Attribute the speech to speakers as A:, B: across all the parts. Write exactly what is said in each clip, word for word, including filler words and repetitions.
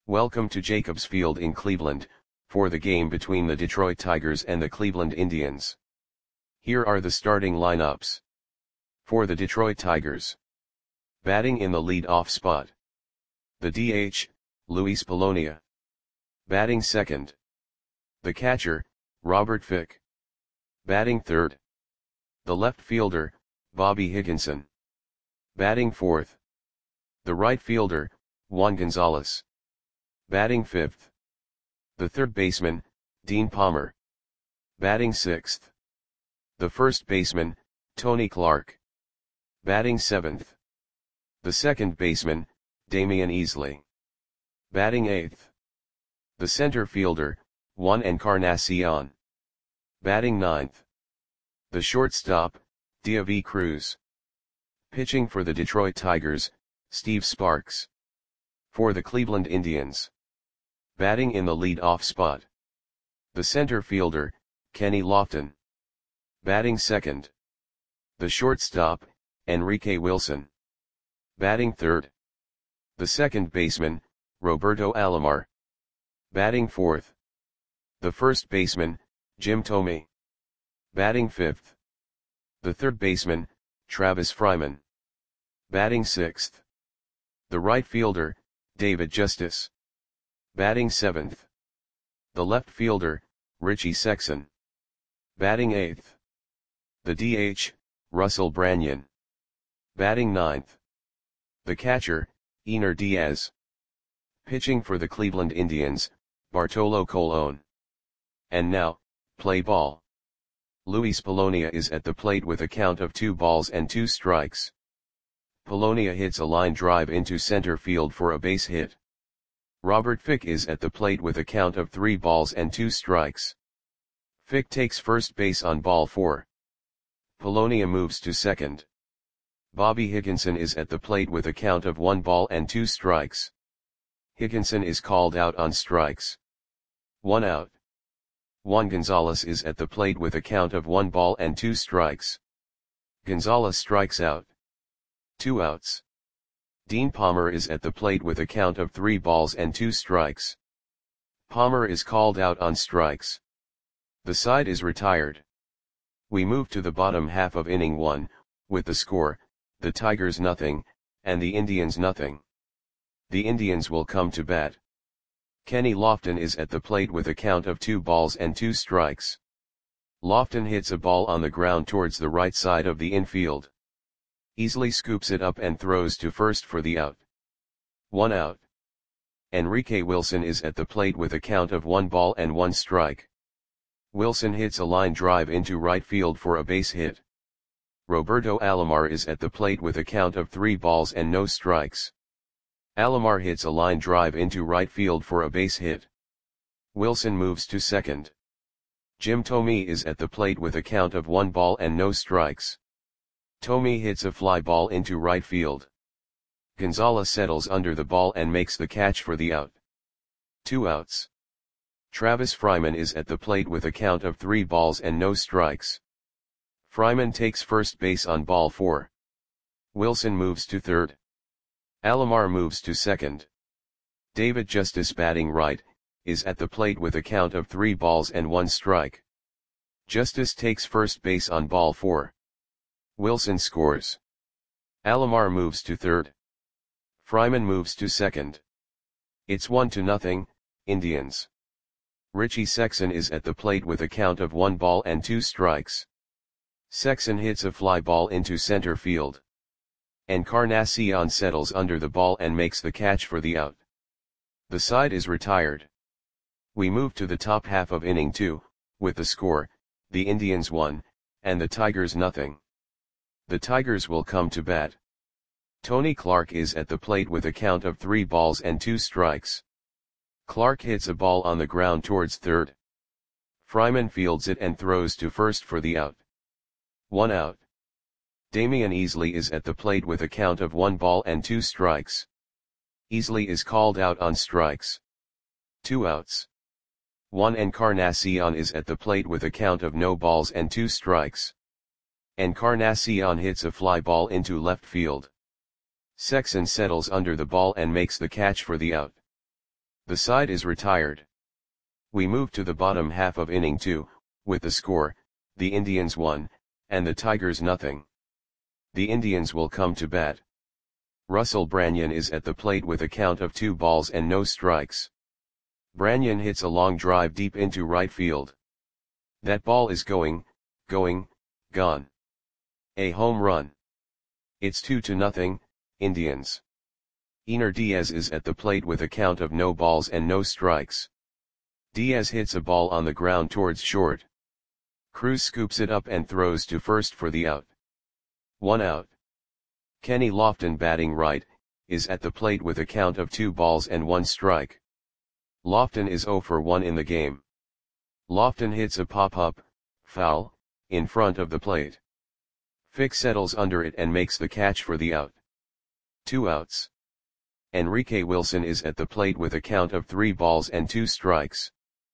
A: Welcome to Jacobs Field in Cleveland, for the game between the Detroit Tigers and the Cleveland Indians. Here are the starting lineups. For the Detroit Tigers. Batting in the lead-off spot. The D H, Luis Polonia. Batting second. The catcher, Robert Fick. Batting third. The left fielder, Bobby Higginson. Batting fourth. The right fielder, Juan Gonzalez. Batting fifth. The third baseman, Dean Palmer. Batting sixth. The first baseman, Tony Clark. Batting seventh. The second baseman, Damian Easley. Batting eighth. The center fielder, Juan Encarnacion. Batting ninth. The shortstop, Deivi Cruz. Pitching for the Detroit Tigers, Steve Sparks. For the Cleveland Indians. Batting in the lead-off spot. The center fielder, Kenny Lofton. Batting second. The shortstop, Enrique Wilson. Batting third. The second baseman, Roberto Alomar. Batting fourth. The first baseman, Jim Thome. Batting fifth. The third baseman, Travis Fryman. Batting sixth. The right fielder, David Justice. Batting seventh. The left fielder, Richie Sexson. Batting eighth. The D H, Russell Branyan. Batting ninth. The catcher, Ener Diaz. Pitching for the Cleveland Indians, Bartolo Colon. And now, play ball. Luis Polonia is at the plate with a count of two balls and two strikes. Polonia hits a line drive into center field for a base hit. Robert Fick is at the plate with a count of three balls and two strikes. Fick takes first base on ball four. Polonia moves to second. Bobby Higginson is at the plate with a count of one ball and two strikes. Higginson is called out on strikes. One out. Juan Gonzalez is at the plate with a count of one ball and two strikes. Gonzalez strikes out. Two outs. Dean Palmer is at the plate with a count of three balls and two strikes. Palmer is called out on strikes. The side is retired. We move to the bottom half of inning one, with the score, the Tigers nothing, and the Indians nothing. The Indians will come to bat. Kenny Lofton is at the plate with a count of two balls and two strikes. Lofton hits a ball on the ground towards the right side of the infield. Easley scoops it up and throws to first for the out. One out. Enrique Wilson is at the plate with a count of one ball and one strike. Wilson hits a line drive into right field for a base hit. Roberto Alomar is at the plate with a count of three balls and no strikes. Alomar hits a line drive into right field for a base hit. Wilson moves to second. Jim Thome is at the plate with a count of one ball and no strikes. Thome hits a fly ball into right field. Gonzalez settles under the ball and makes the catch for the out. Two outs. Travis Fryman is at the plate with a count of three balls and no strikes. Fryman takes first base on ball four. Wilson moves to third. Alomar moves to second. David Justice, batting right, is at the plate with a count of three balls and one strike. Justice takes first base on ball four. Wilson scores. Alomar moves to third. Fryman moves to second. It's one to nothing, Indians. Richie Sexson is at the plate with a count of one ball and two strikes. Sexson hits a fly ball into center field. Encarnacion settles under the ball and makes the catch for the out. The side is retired. We move to the top half of inning two, with the score, the Indians one, and the Tigers nothing. The Tigers will come to bat. Tony Clark is at the plate with a count of three balls and two strikes. Clark hits a ball on the ground towards third. Fryman fields it and throws to first for the out. One out. Damian Easley is at the plate with a count of one ball and two strikes. Easley is called out on strikes. Two outs. Juan Encarnacion is at the plate with a count of no balls and two strikes. Encarnacion hits a fly ball into left field. Sexson settles under the ball and makes the catch for the out. The side is retired. We move to the bottom half of inning two, with the score, the Indians one, and the Tigers nothing. The Indians will come to bat. Russell Branyan is at the plate with a count of two balls and no strikes. Branyan hits a long drive deep into right field. That ball is going, going, gone. A home run. It's two to nothing, Indians. Ener Diaz is at the plate with a count of no balls and no strikes. Diaz hits a ball on the ground towards short. Cruz scoops it up and throws to first for the out. One out. Kenny Lofton, batting right, is at the plate with a count of two balls and one strike. Lofton is oh for one in the game. Lofton hits a pop-up, foul, in front of the plate. Fick settles under it and makes the catch for the out. Two outs. Enrique Wilson is at the plate with a count of three balls and two strikes.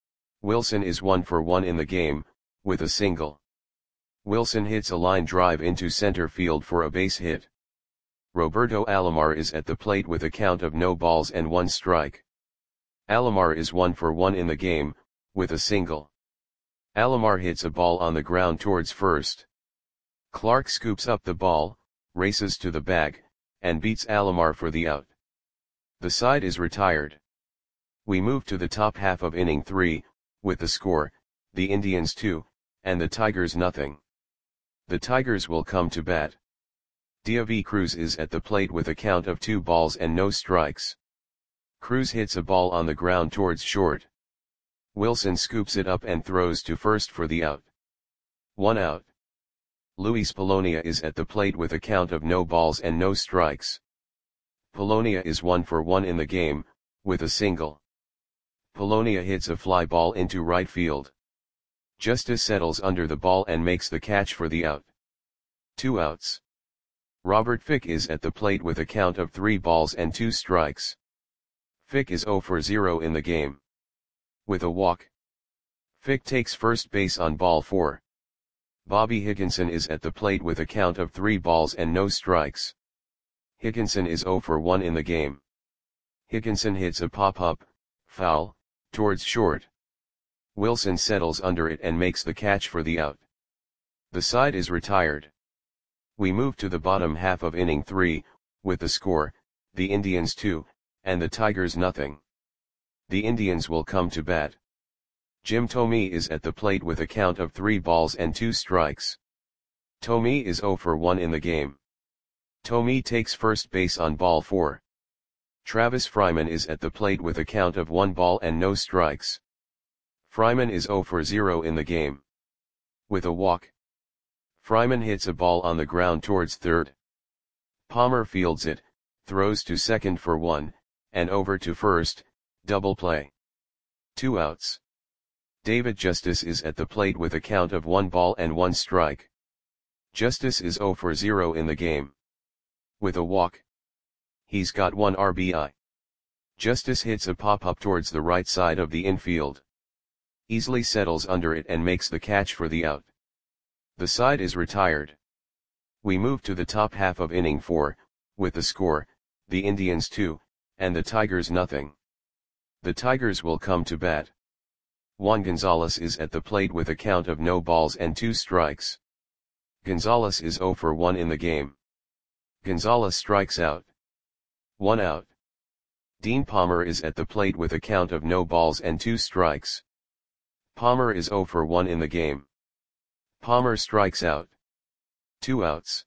A: Wilson is one for one in the game, with a single. Wilson hits a line drive into center field for a base hit. Roberto Alomar is at the plate with a count of no balls and one strike. Alomar is one for one in the game, with a single. Alomar hits a ball on the ground towards first. Clark scoops up the ball, races to the bag, and beats Alomar for the out. The side is retired. We move to the top half of inning three, with the score, the Indians two, and the Tigers nothing. The Tigers will come to bat. David Cruz is at the plate with a count of two balls and no strikes. Cruz hits a ball on the ground towards short. Wilson scoops it up and throws to first for the out. One out. Luis Polonia is at the plate with a count of no balls and no strikes. Polonia is one for one in the game, with a single. Polonia hits a fly ball into right field. Justice settles under the ball and makes the catch for the out. Two outs. Robert Fick is at the plate with a count of three balls and two strikes. Fick is oh for zero in the game. With a walk. Fick takes first base on ball four. Bobby Higginson is at the plate with a count of three balls and no strikes. Higginson is oh for one in the game. Higginson hits a pop-up, foul, towards short. Wilson settles under it and makes the catch for the out. The side is retired. We move to the bottom half of inning three, with the score, the Indians two, and the Tigers nothing. The Indians will come to bat. Jim Thome is at the plate with a count of three balls and two strikes. Thome is oh for one in the game. Thome takes first base on ball four. Travis Fryman is at the plate with a count of one ball and no strikes. Fryman is oh for zero in the game. With a walk. Fryman hits a ball on the ground towards third. Palmer fields it, throws to second for one, and over to first, double play. Two outs. David Justice is at the plate with a count of one ball and one strike. Justice is oh for zero in the game. With a walk. He's got one R B I. Justice hits a pop-up towards the right side of the infield. Easily settles under it and makes the catch for the out. The side is retired. We move to the top half of inning four, with the score, the Indians two, and the Tigers nothing. The Tigers will come to bat. Juan Gonzalez is at the plate with a count of no balls and two strikes. Gonzalez is oh for one in the game. Gonzalez strikes out. One out. Dean Palmer is at the plate with a count of no balls and two strikes. Palmer is oh for one in the game. Palmer strikes out. Two outs.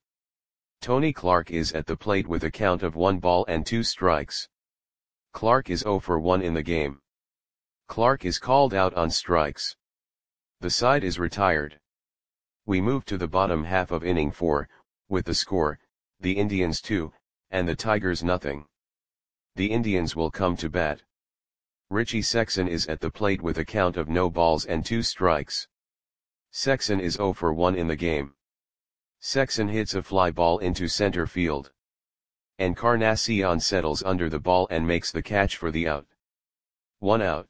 A: Tony Clark is at the plate with a count of one ball and two strikes. Clark is oh for one in the game. Clark is called out on strikes. The side is retired. We move to the bottom half of inning four, with the score, the Indians two, and the Tigers nothing. The Indians will come to bat. Richie Sexson is at the plate with a count of no balls and two strikes. Sexson is oh for one in the game. Sexson hits a fly ball into center field. Encarnacion settles under the ball and makes the catch for the out. One out.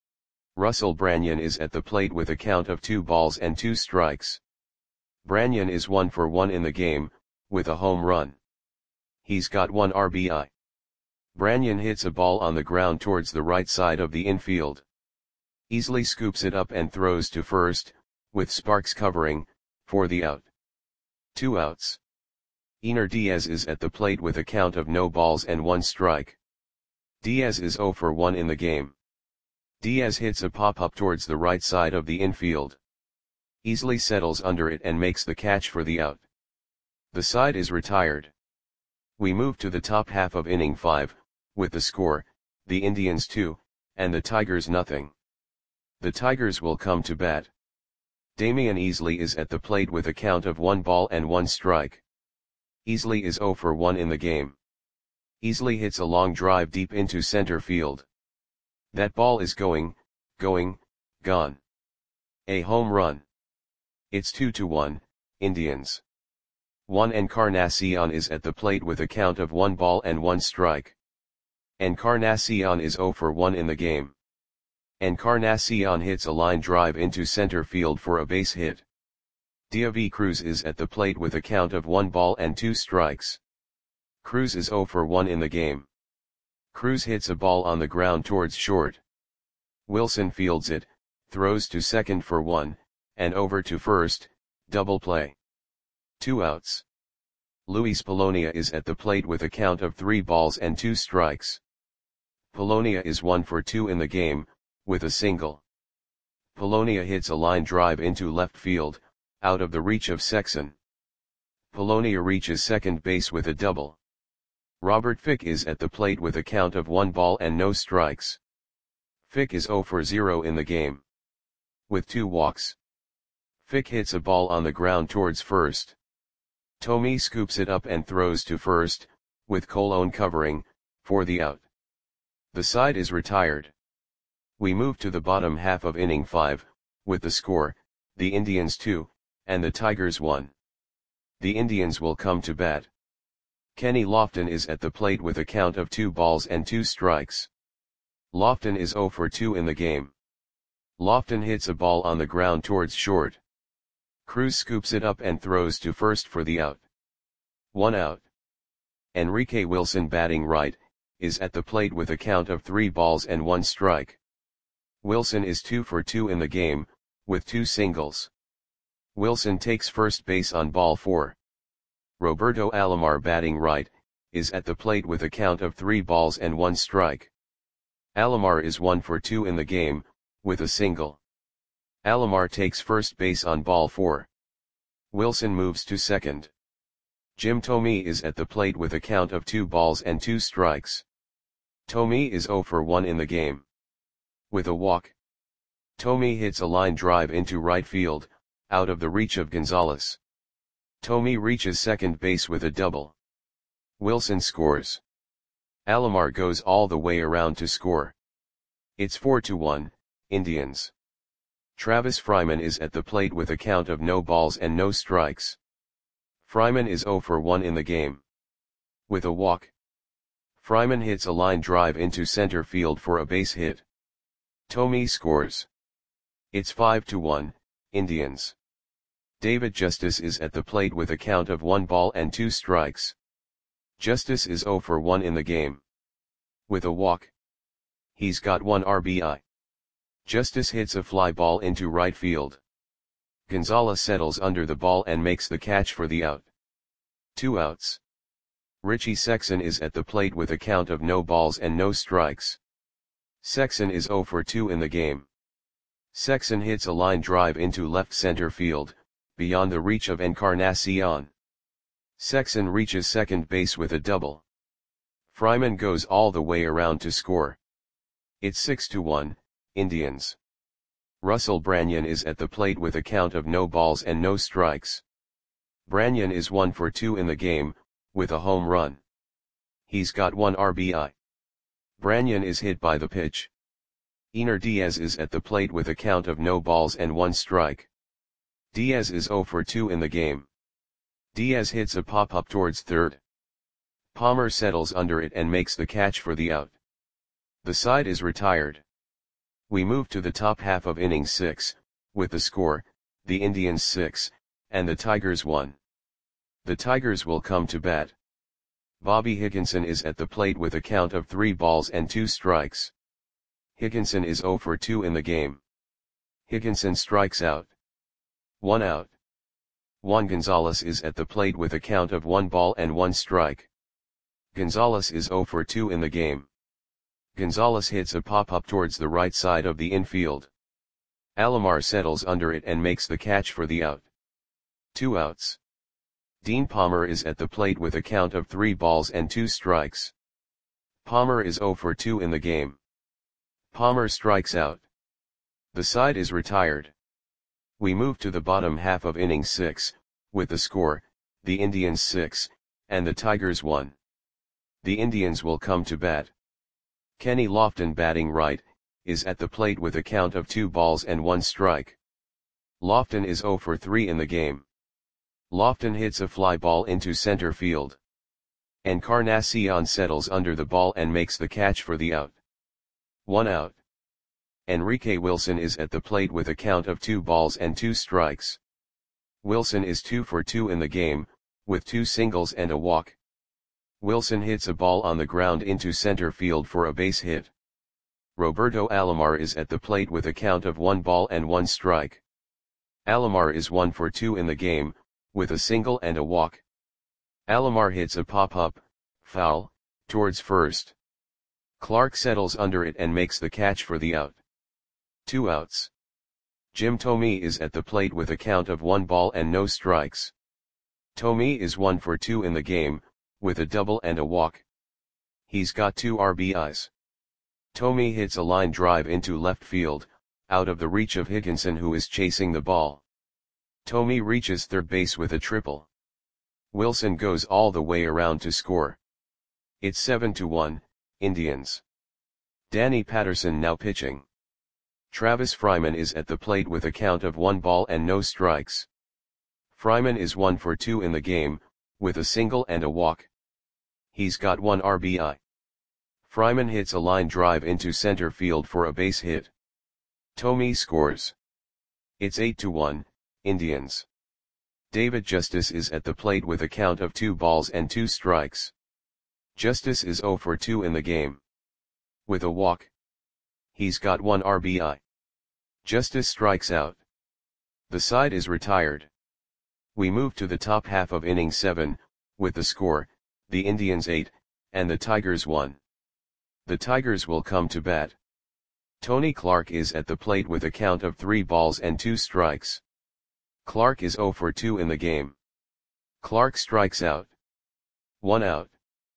A: Russell Branyan is at the plate with a count of two balls and two strikes. Branyan is one for one in the game, with a home run. He's got one R B I. Branyan hits a ball on the ground towards the right side of the infield. Easily scoops it up and throws to first, with Sparks covering, for the out. Two outs. Ener Diaz is at the plate with a count of no balls and one strike. Diaz is zero for one in the game. Diaz hits a pop-up towards the right side of the infield. Easily settles under it and makes the catch for the out. The side is retired. We move to the top half of inning five, with the score, the Indians two, and the Tigers nothing. The Tigers will come to bat. Damian Easley is at the plate with a count of one ball and one strike. Easley is zero for one in the game. Easley hits a long drive deep into center field. That ball is going, going, gone. A home run. It's two to one, Indians. Juan Encarnacion is at the plate with a count of one ball and one strike. Encarnacion is zero for one in the game. Encarnacion hits a line drive into center field for a base hit. Diaby Cruz is at the plate with a count of one ball and two strikes. Cruz is zero for one in the game. Cruz hits a ball on the ground towards short. Wilson fields it, throws to second for one, and over to first, double play. Two outs. Luis Polonia is at the plate with a count of three balls and two strikes. Polonia is one for two in the game, with a single. Polonia hits a line drive into left field, out of the reach of Sexson. Polonia reaches second base with a double. Robert Fick is at the plate with a count of one ball and no strikes. Fick is zero for zero in the game. With two walks. Fick hits a ball on the ground towards first. Thome scoops it up and throws to first, with Colon covering, for the out. The side is retired. We move to the bottom half of inning five, with the score, the Indians two, and the Tigers one. The Indians will come to bat. Kenny Lofton is at the plate with a count of two balls and two strikes. Lofton is zero for two in the game. Lofton hits a ball on the ground towards short. Cruz scoops it up and throws to first for the out. One out. Enrique Wilson, batting right, is at the plate with a count of three balls and one strike. Wilson is two for two in the game, with two singles. Wilson takes first base on ball four. Roberto Alomar, batting right, is at the plate with a count of three balls and one strike. Alomar is one for two in the game, with a single. Alomar takes first base on ball four. Wilson moves to second. Jim Thome is at the plate with a count of two balls and two strikes. Thome is zero for one in the game. With a walk. Thome hits a line drive into right field, out of the reach of Gonzalez. Thome reaches second base with a double. Wilson scores. Alomar goes all the way around to score. It's four to one, Indians. Travis Fryman is at the plate with a count of no balls and no strikes. Fryman is zero for one in the game. With a walk. Fryman hits a line drive into center field for a base hit. Thome scores. It's five to one, Indians. David Justice is at the plate with a count of one ball and two strikes. Justice is zero for one in the game. With a walk. He's got one R B I. Justice hits a fly ball into right field. Gonzalez settles under the ball and makes the catch for the out. Two outs. Richie Sexson is at the plate with a count of no balls and no strikes. Sexson is zero for two in the game. Sexson hits a line drive into left center field, beyond the reach of Encarnacion. Sexson reaches second base with a double. Fryman goes all the way around to score. It's six to one, Indians. Russell Branyan is at the plate with a count of no balls and no strikes. Branyan is one for two in the game, with a home run. He's got one R B I. Branyan is hit by the pitch. Ener Diaz is at the plate with a count of no balls and one strike. Diaz is zero for two in the game. Diaz hits a pop-up towards third. Palmer settles under it and makes the catch for the out. The side is retired. We move to the top half of inning six, with the score, the Indians six, and the Tigers one. The Tigers will come to bat. Bobby Higginson is at the plate with a count of three balls and two strikes. Higginson is zero for two in the game. Higginson strikes out. One out. Juan Gonzalez is at the plate with a count of one ball and one strike. Gonzalez is zero for two in the game. Gonzalez hits a pop-up towards the right side of the infield. Alomar settles under it and makes the catch for the out. Two outs. Dean Palmer is at the plate with a count of three balls and two strikes. Palmer is zero for two in the game. Palmer strikes out. The side is retired. We move to the bottom half of inning six, with the score, the Indians six, and the Tigers one. The Indians will come to bat. Kenny Lofton, batting right, is at the plate with a count of two balls and one strike. Lofton is zero for three in the game. Lofton hits a fly ball into center field. Encarnacion settles under the ball and makes the catch for the out. One out. Enrique Wilson is at the plate with a count of two balls and two strikes. Wilson is two for two in the game, with two singles and a walk. Wilson hits a ball on the ground into center field for a base hit. Roberto Alomar is at the plate with a count of one ball and one strike. Alomar is one for two in the game, with a single and a walk. Alomar hits a pop-up, foul, towards first. Clark settles under it and makes the catch for the out. Two outs. Jim Thome is at the plate with a count of one ball and no strikes. Thome is one for two in the game, with a double and a walk. He's got two R B Is. Thome hits a line drive into left field, out of the reach of Higginson, who is chasing the ball. Thome reaches third base with a triple. Wilson goes all the way around to score. It's seven to one, Indians. Danny Patterson now pitching. Travis Fryman is at the plate with a count of one ball and no strikes. Fryman is one for two in the game, with a single and a walk. He's got one R B I. Fryman hits a line drive into center field for a base hit. Thome scores. It's eight to one, Indians. David Justice is at the plate with a count of two balls and two strikes. Justice is zero for two in the game. With a walk. He's got one R B I. Justice strikes out. The side is retired. We move to the top half of inning seven, with the score, the Indians eight, and the Tigers one. The Tigers will come to bat. Tony Clark is at the plate with a count of three balls and two strikes. Clark is zero for two in the game. Clark strikes out. One out.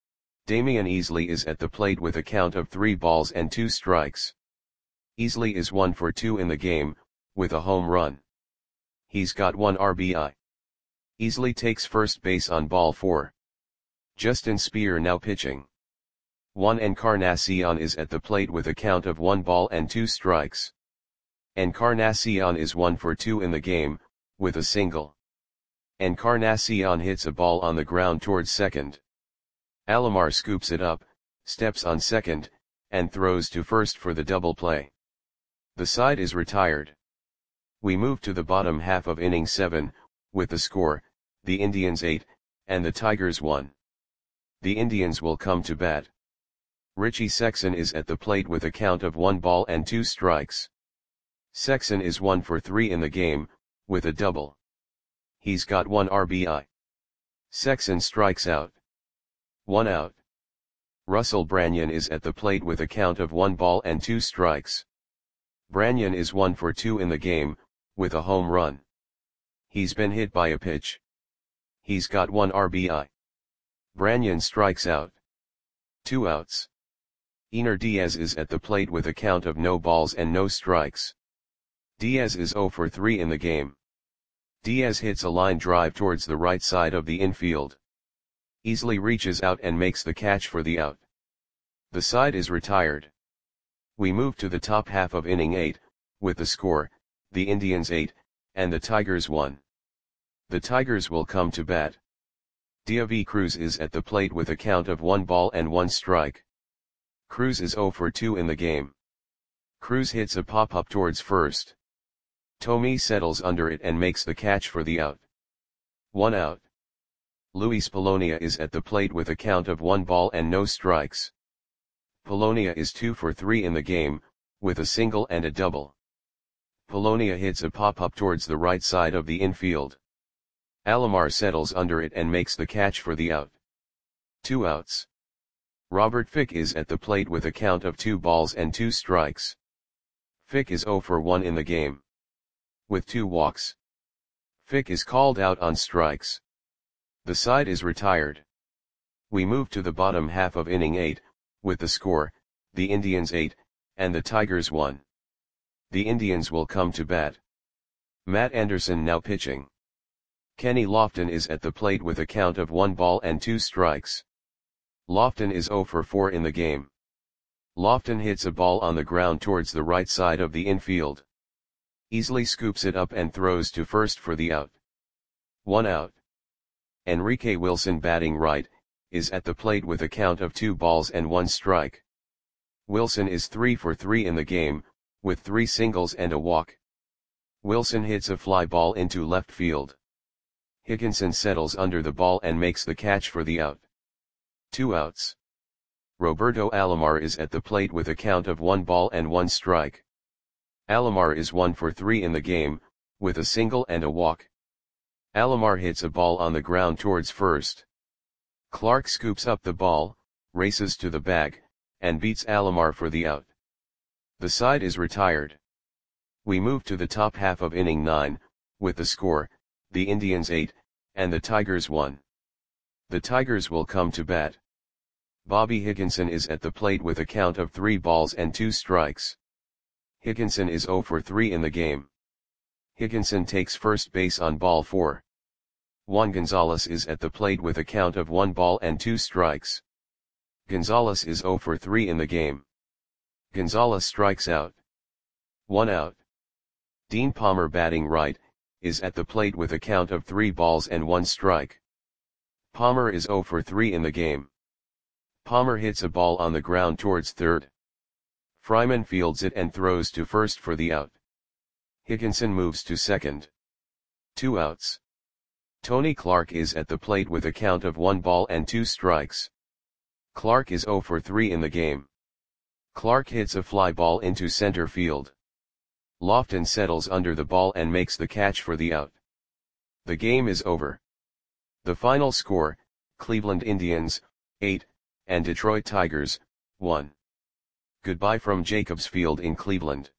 A: Damian Easley is at the plate with a count of three balls and two strikes. Easley is one for two in the game, with a home run. He's got one R B I. Easley takes first base on ball four. Justin Speer now pitching. Juan Encarnacion is at the plate with a count of one ball and two strikes. Encarnacion is one for two in the game, with a single. Encarnacion hits a ball on the ground towards second. Alomar scoops it up, steps on second, and throws to first for the double play. The side is retired. We move to the bottom half of inning seven, with the score, the Indians eight, and the Tigers one. The Indians will come to bat. Richie Sexson is at the plate with a count of one ball and two strikes. Sexson is one for three in the game, with a double. He's got one R B I. Sexson strikes out. One out. Russell Branyan is at the plate with a count of one ball and two strikes. Branyan is one for two in the game, with a home run. He's been hit by a pitch. He's got one R B I. Branyan strikes out. Two outs. Ener Diaz is at the plate with a count of no balls and no strikes. Diaz is zero for three in the game. Diaz hits a line drive towards the right side of the infield. Easley reaches out and makes the catch for the out. The side is retired. We move to the top half of inning eight, with the score, the Indians eight, and the Tigers one. The Tigers will come to bat. Diavi Cruz is at the plate with a count of one ball and one strike. Cruz is zero for two in the game. Cruz hits a pop-up towards first. Thome settles under it and makes the catch for the out. One out. Luis Polonia is at the plate with a count of one ball and no strikes. Polonia is two for three in the game, with a single and a double. Polonia hits a pop-up towards the right side of the infield. Alomar settles under it and makes the catch for the out. Two outs. Robert Fick is at the plate with a count of two balls and two strikes. Fick is zero for one in the game, with two walks. Fick is called out on strikes. The side is retired. We move to the bottom half of inning eight, with the score, the Indians eight, and the Tigers one. The Indians will come to bat. Matt Anderson now pitching. Kenny Lofton is at the plate with a count of one ball and two strikes. Lofton is zero for four in the game. Lofton hits a ball on the ground towards the right side of the infield. Easily scoops it up and throws to first for the out. One out. Enrique Wilson, batting right, is at the plate with a count of two balls and one strike. Wilson is three for three in the game, with three singles and a walk. Wilson hits a fly ball into left field. Higginson settles under the ball and makes the catch for the out. Two outs. Roberto Alomar is at the plate with a count of one ball and one strike. Alomar is one for three in the game, with a single and a walk. Alomar hits a ball on the ground towards first. Clark scoops up the ball, races to the bag, and beats Alomar for the out. The side is retired. We move to the top half of inning nine, with the score, the Indians eight, and the Tigers one. The Tigers will come to bat. Bobby Higginson is at the plate with a count of three balls and two strikes. Higginson is zero for three in the game. Higginson takes first base on ball four. Juan Gonzalez is at the plate with a count of one ball and two strikes. Gonzalez is zero for three in the game. Gonzalez strikes out. One out. Dean Palmer, batting right, is at the plate with a count of three balls and one strike. Palmer is zero for three in the game. Palmer hits a ball on the ground towards third. Fryman fields it and throws to first for the out. Higginson moves to second. Two outs. Tony Clark is at the plate with a count of one ball and two strikes. Clark is zero for three in the game. Clark hits a fly ball into center field. Lofton settles under the ball and makes the catch for the out. The game is over. The final score, Cleveland Indians, eight, and Detroit Tigers, one. Goodbye from Jacobs Field in Cleveland.